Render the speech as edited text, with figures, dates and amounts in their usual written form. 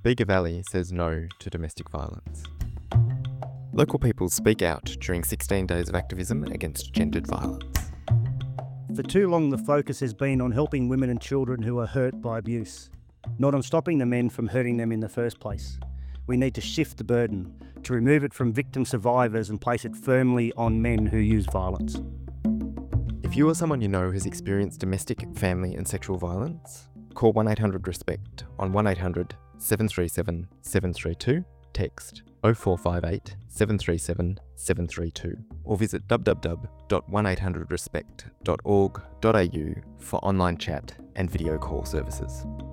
Bega Valley says no to domestic violence. Local people speak out during 16 days of activism against gendered violence. For too long, the focus has been on helping women and children who are hurt by abuse, not on stopping the men from hurting them in the first place. We need to shift the burden, to remove it from victim survivors and place it firmly on men who use violence. If you or someone you know has experienced domestic, family and sexual violence, call 1-800-RESPECT on 1-800-737-732, text 0458 737 732, or visit www.1800respect.org.au for online chat and video call services.